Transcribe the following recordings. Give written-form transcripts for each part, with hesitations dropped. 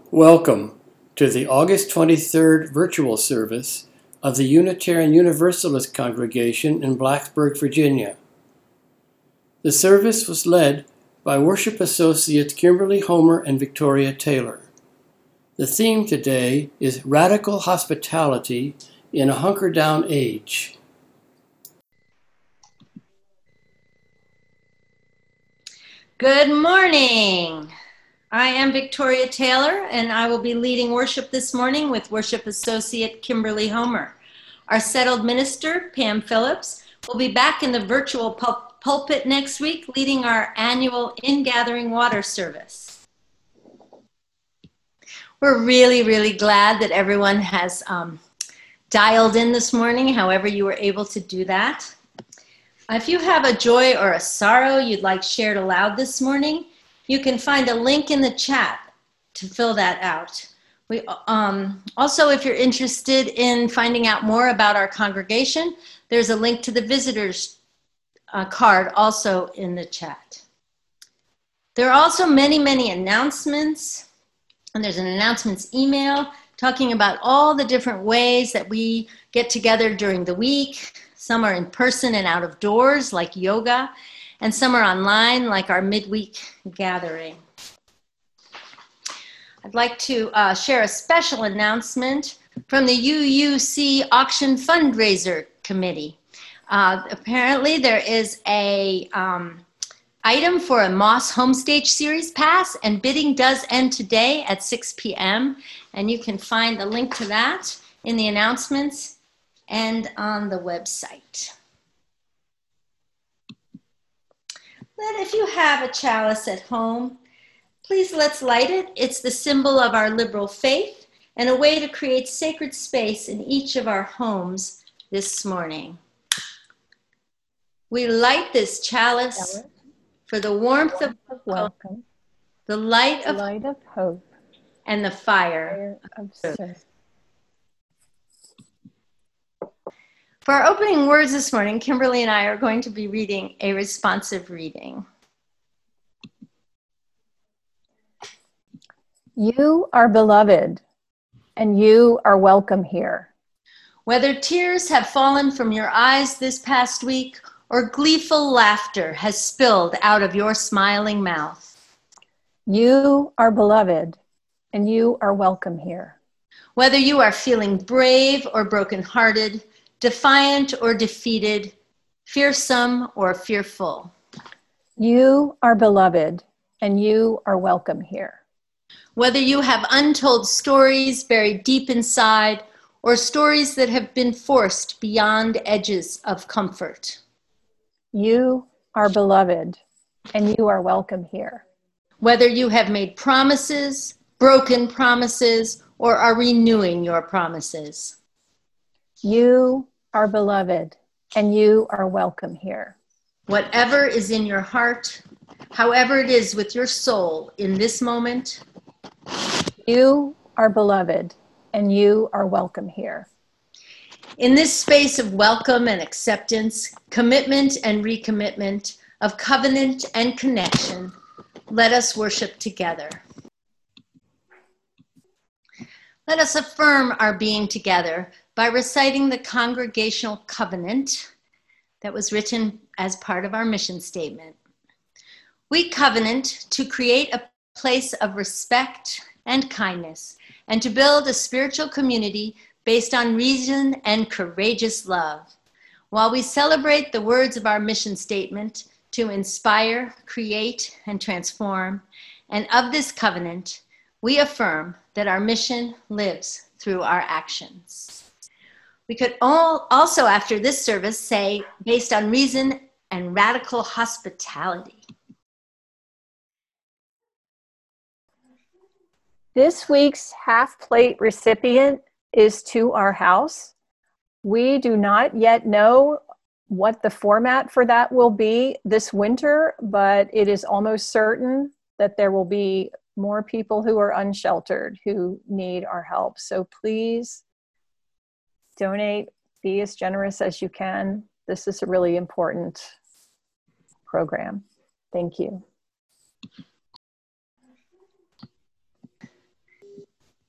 Welcome to the August 23rd virtual service of the Unitarian Universalist Congregation in Blacksburg, Virginia. The service was led by Worship Associates Kimberly Homer and Victoria Taylor. The theme today is Radical Hospitality in a Hunker-Down Age. Good morning. I am Victoria Taylor, and I will be leading worship this morning with Worship Associate Kimberly Homer. Our settled minister, Pam Phillips, will be back in the virtual pulpit next week, leading our annual In-Gathering Water service. We're really glad that everyone has dialed in this morning, however you were able to do that. If you have a joy or a sorrow you'd like shared aloud this morning, you can find a link in the chat to fill that out. Also, if you're interested in finding out more about our congregation, there's a link to the visitors card also in the chat. There are also many announcements, and there's an announcements email talking about all the different ways that we get together during the week. Some are in person and out of doors, like yoga, and some are online, like our midweek gathering. I'd like to share a special announcement from the UUC Auction Fundraiser Committee. Apparently there is a item for a Moss Homestage Series pass, and bidding does end today at 6 p.m. And you can find the link to that in the announcements and on the website. Then if you have a chalice at home, please let's light it. It's the symbol of our liberal faith and a way to create sacred space in each of our homes this morning. We light this chalice for the warmth of welcome, the light of hope, and the fire of service. For our opening words this morning, Kimberly and I are going to be reading a responsive reading. You are beloved, and you are welcome here. Whether tears have fallen from your eyes this past week, or gleeful laughter has spilled out of your smiling mouth. You are beloved, and you are welcome here. Whether you are feeling brave or brokenhearted, defiant or defeated, fearsome or fearful. You are beloved, and you are welcome here. Whether you have untold stories buried deep inside, or stories that have been forced beyond edges of comfort. You are beloved, and you are welcome here. Whether you have made promises, broken promises, or are renewing your promises. You are beloved, and you are welcome here. Whatever is in your heart, however it is with your soul in this moment. You are beloved, and you are welcome here. In this space of welcome and acceptance, commitment and recommitment, of covenant and connection, let us worship together. Let us affirm our being together by reciting the Congregational Covenant that was written as part of our mission statement. We covenant to create a place of respect and kindness, and to build a spiritual community based on reason and courageous love, while we celebrate the words of our mission statement to inspire, create, and transform. And of this covenant, we affirm that our mission lives through our actions. We could all also, after this service, say, based on reason and radical hospitality. This week's half plate recipient is To Our House. We do not yet know what the format for that will be this winter, but it is almost certain that there will be more people who are unsheltered who need our help. So please donate, be as generous as you can. This is a really important program. Thank you.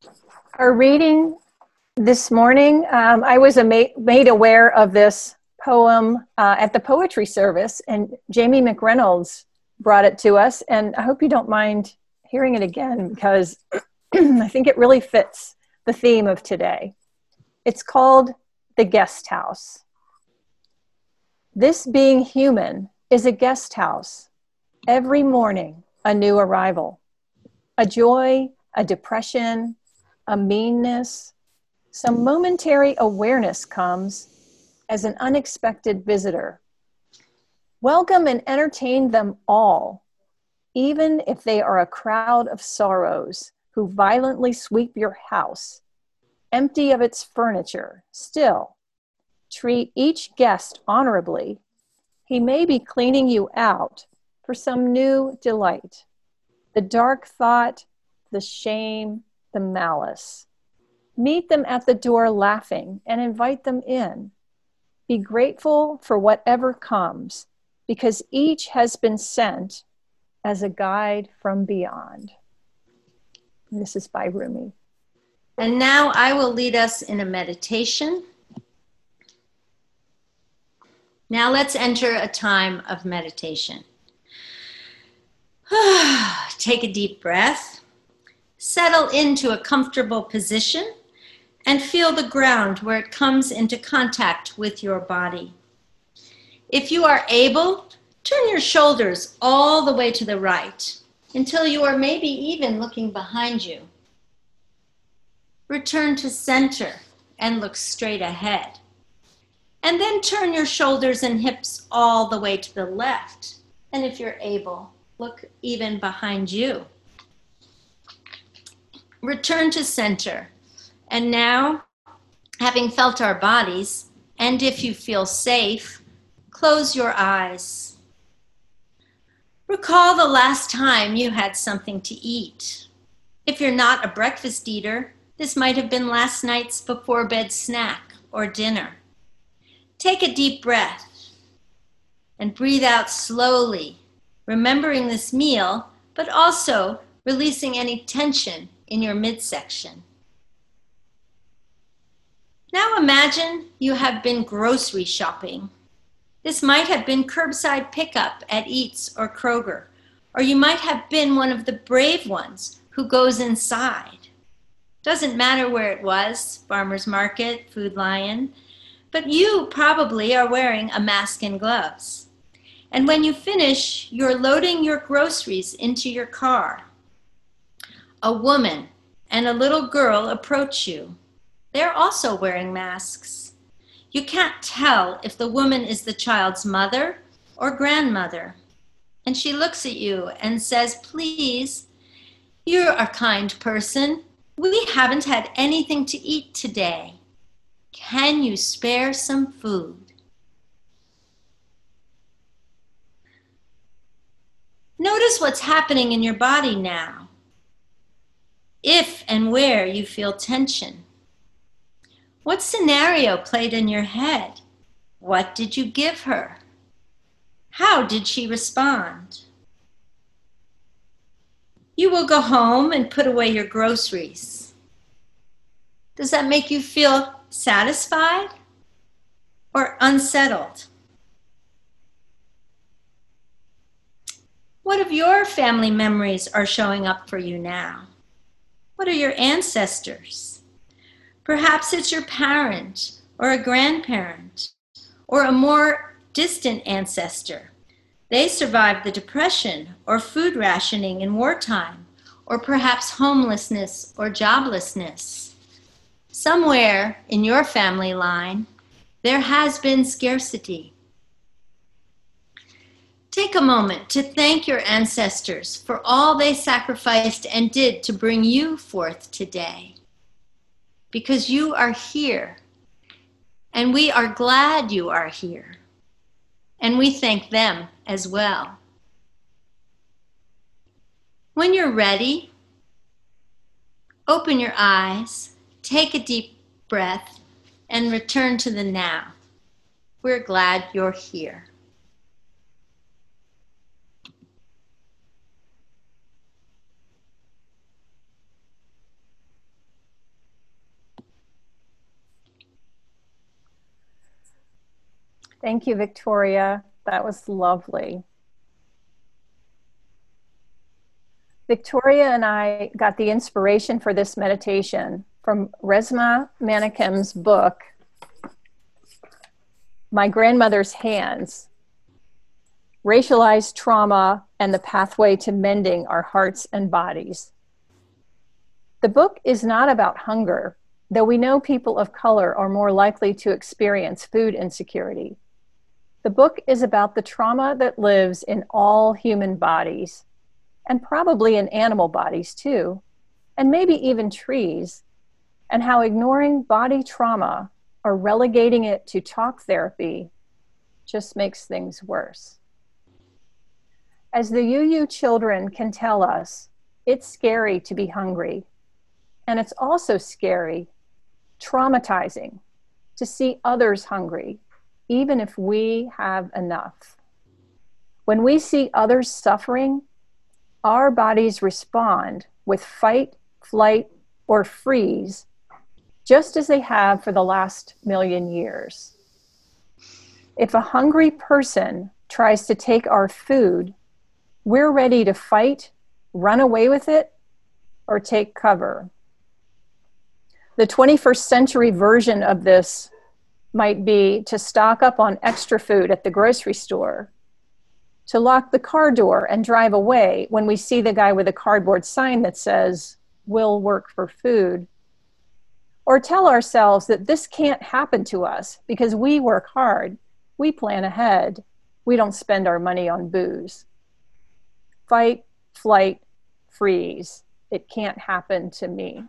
Our reading this morning, I was made aware of this poem at the poetry service, and Jamie McReynolds brought it to us, and I hope you don't mind hearing it again because I think it really fits the theme of today. It's called The Guest House. This being human is a guest house. Every morning, a new arrival. A joy, a depression, a meanness. Some momentary awareness comes as an unexpected visitor. Welcome and entertain them all, even if they are a crowd of sorrows who violently sweep your house, empty of its furniture. Still, treat each guest honorably. He may be cleaning you out for some new delight. The dark thought, the shame, the malice. Meet them at the door laughing and invite them in. Be grateful for whatever comes, because each has been sent as a guide from beyond. And this is by Rumi. And now I will lead us in a meditation. Now let's enter a time of meditation. Take a deep breath. Settle into a comfortable position and feel the ground where it comes into contact with your body. If you are able, turn your shoulders all the way to the right until you are maybe even looking behind you. Return to center and look straight ahead. And then turn your shoulders and hips all the way to the left. And if you're able, look even behind you. Return to center. And now, having felt our bodies, and if you feel safe, close your eyes. Recall the last time you had something to eat. If you're not a breakfast eater, this might have been last night's before bed snack or dinner. Take a deep breath and breathe out slowly, remembering this meal, but also releasing any tension in your midsection. Now imagine you have been grocery shopping. This might have been curbside pickup at Eats or Kroger, or you might have been one of the brave ones who goes inside. Doesn't matter where it was, farmer's market, Food Lion, but you probably are wearing a mask and gloves. And when you finish, you're loading your groceries into your car. A woman and a little girl approach you. They're also wearing masks. You can't tell if the woman is the child's mother or grandmother. And she looks at you and says, "Please, you're a kind person. We haven't had anything to eat today. Can you spare some food?" Notice what's happening in your body now. If and where you feel tension. What scenario played in your head? What did you give her? How did she respond? You will go home and put away your groceries. Does that make you feel satisfied or unsettled? What of your family memories are showing up for you now? What are your ancestors? Perhaps it's your parent or a grandparent or a more distant ancestor. They survived the Depression or food rationing in wartime, or perhaps homelessness or joblessness. Somewhere in your family line, there has been scarcity. Take a moment to thank your ancestors for all they sacrificed and did to bring you forth today. Because you are here, and we are glad you are here, and we thank them as well. When you're ready, open your eyes, take a deep breath, and return to the now. We're glad you're here. Thank you, Victoria. That was lovely. Victoria and I got the inspiration for this meditation from Resmaa Menakem's book, My Grandmother's Hands, Racialized Trauma and the Pathway to Mending Our Hearts and Bodies. The book is not about hunger, though we know people of color are more likely to experience food insecurity. The book is about the trauma that lives in all human bodies, and probably in animal bodies too, and maybe even trees, and how ignoring body trauma or relegating it to talk therapy just makes things worse. As the UU children can tell us, it's scary to be hungry, and it's also scary, traumatizing, to see others hungry, even if we have enough. When we see others suffering, our bodies respond with fight, flight, or freeze, just as they have for the last million years. If a hungry person tries to take our food, we're ready to fight, run away with it, or take cover. The 21st century version of this might be to stock up on extra food at the grocery store, to lock the car door and drive away when we see the guy with a cardboard sign that says, "We'll work for food," or tell ourselves that this can't happen to us because we work hard, we plan ahead, we don't spend our money on booze. Fight, flight, freeze. It can't happen to me.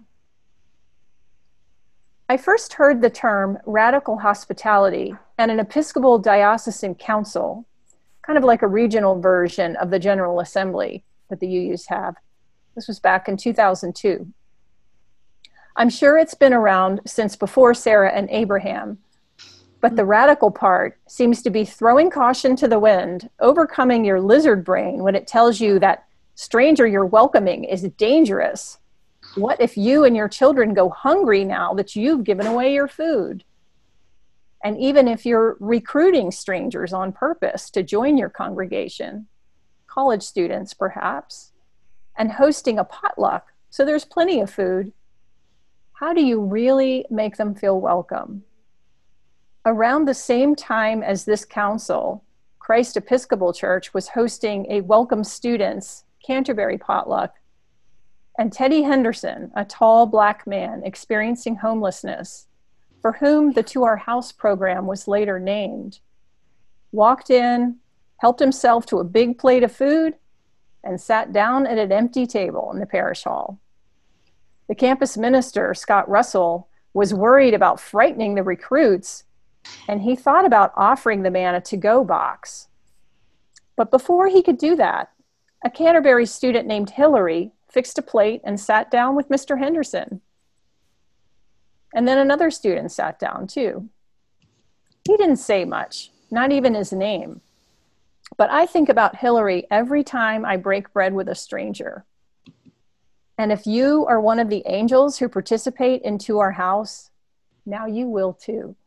I first heard the term radical hospitality at an Episcopal diocesan council, kind of like a regional version of the General Assembly that the UUs have. This was back in 2002. I'm sure it's been around since before Sarah and Abraham, but the radical part seems to be throwing caution to the wind, overcoming your lizard brain when it tells you that stranger you're welcoming is dangerous. What if you and your children go hungry now that you've given away your food? And even if you're recruiting strangers on purpose to join your congregation, college students perhaps, and hosting a potluck so there's plenty of food, how do you really make them feel welcome? Around the same time as this council, Christ Episcopal Church was hosting a Welcome Students Canterbury potluck, and Teddy Henderson, a tall Black man experiencing homelessness, for whom the To Our House program was later named, walked in, helped himself to a big plate of food, and sat down at an empty table in the parish hall. The campus minister, Scott Russell, was worried about frightening the recruits, and he thought about offering the man a to-go box. But before he could do that, a Canterbury student named Hillary fixed a plate and sat down with Mr. Henderson. And then another student sat down too. He didn't say much, not even his name. But I think about Hillary every time I break bread with a stranger. And if you are one of the angels who participate in To Our House, now you will too.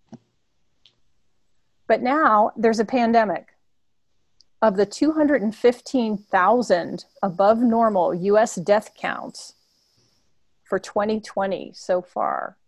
But now there's a pandemic. Of the 215,000 above normal US death counts for 2020 so far,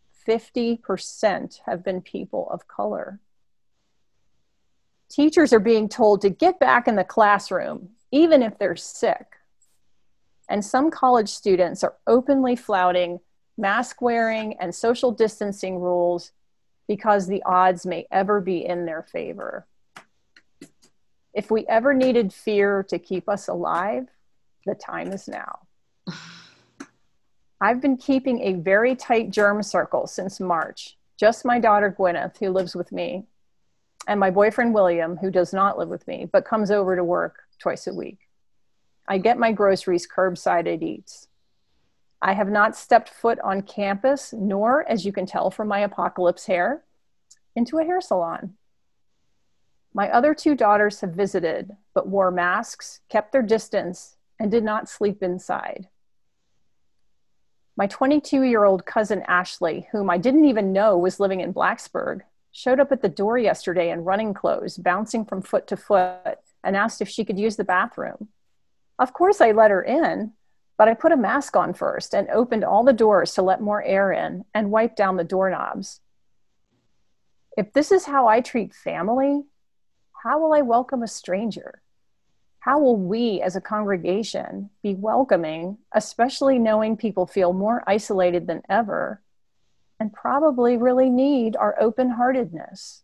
50% have been people of color. Teachers are being told to get back in the classroom, even if they're sick. And some college students are openly flouting mask wearing and social distancing rules because the odds may ever be in their favor. If we ever needed fear to keep us alive, the time is now. I've been keeping a very tight germ circle since March. Just my daughter Gwyneth, who lives with me, and my boyfriend William, who does not live with me, but comes over to work twice a week. I get my groceries curbside at Eats. I have not stepped foot on campus, nor, as you can tell from my apocalypse hair, into a hair salon. My other two daughters have visited, but wore masks, kept their distance, and did not sleep inside. My 22-year-old cousin Ashley, whom I didn't even know was living in Blacksburg, showed up at the door yesterday in running clothes, bouncing from foot to foot, and asked if she could use the bathroom. Of course, I let her in, but I put a mask on first and opened all the doors to let more air in and wiped down the doorknobs. If this is how I treat family, how will I welcome a stranger? How will we as a congregation be welcoming, especially knowing people feel more isolated than ever and probably really need our open-heartedness?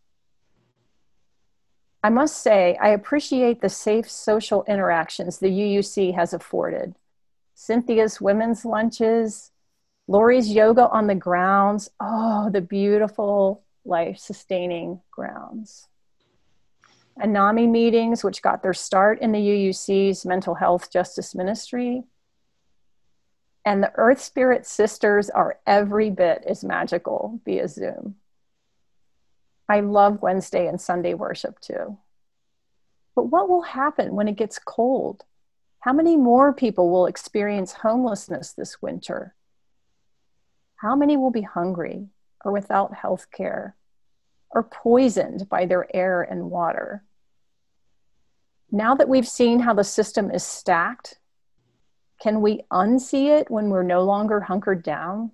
I must say, I appreciate the safe social interactions the UUC has afforded. Cynthia's women's lunches, Lori's yoga on the grounds. Oh, the beautiful life-sustaining grounds. Anami meetings, which got their start in the UUC's Mental Health Justice Ministry. And the Earth Spirit Sisters are every bit as magical via Zoom. I love Wednesday and Sunday worship too. But what will happen when it gets cold? How many more people will experience homelessness this winter? How many will be hungry or without health care or poisoned by their air and water? Now that we've seen how the system is stacked, can we unsee it when we're no longer hunkered down?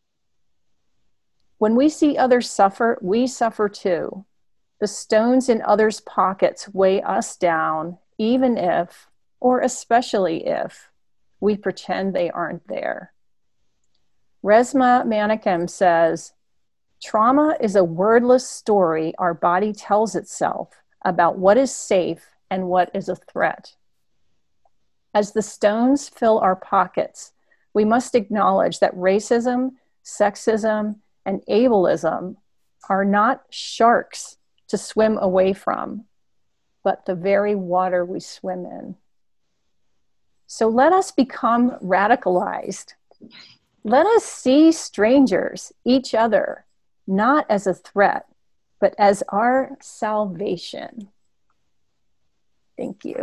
When we see others suffer, we suffer too. The stones in others' pockets weigh us down, even if, or especially if, we pretend they aren't there. Resmaa Menakem says, trauma is a wordless story our body tells itself about what is safe and what is a threat. As the stones fill our pockets, we must acknowledge that racism, sexism, and ableism are not sharks to swim away from, but the very water we swim in. So let us become radicalized. Let us see strangers, each other, not as a threat, but as our salvation. Thank you.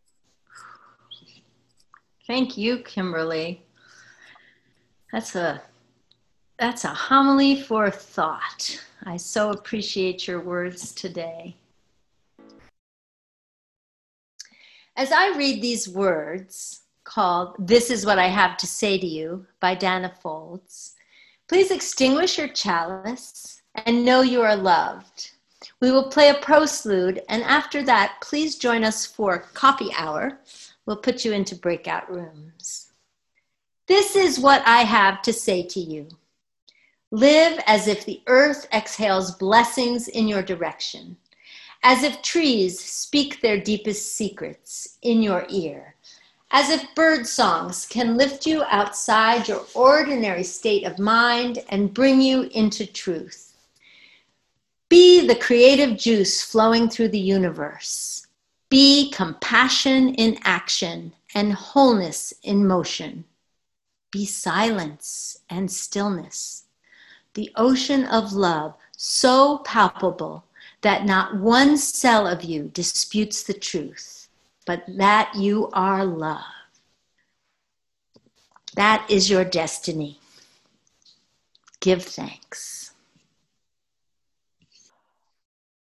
Thank you, Kimberly. That's a homily for thought. I so appreciate your words today. As I read these words called "This Is What I Have to Say to You" by Danna Folds, please extinguish your chalice and know you are loved. We will play a postlude, and after that, please join us for coffee hour. We'll put you into breakout rooms. This is what I have to say to you. Live as if the earth exhales blessings in your direction, as if trees speak their deepest secrets in your ear, as if bird songs can lift you outside your ordinary state of mind and bring you into truth. Be the creative juice flowing through the universe. Be compassion in action and wholeness in motion. Be silence and stillness. The ocean of love so palpable that not one cell of you disputes the truth, but that you are love. That is your destiny. Give thanks.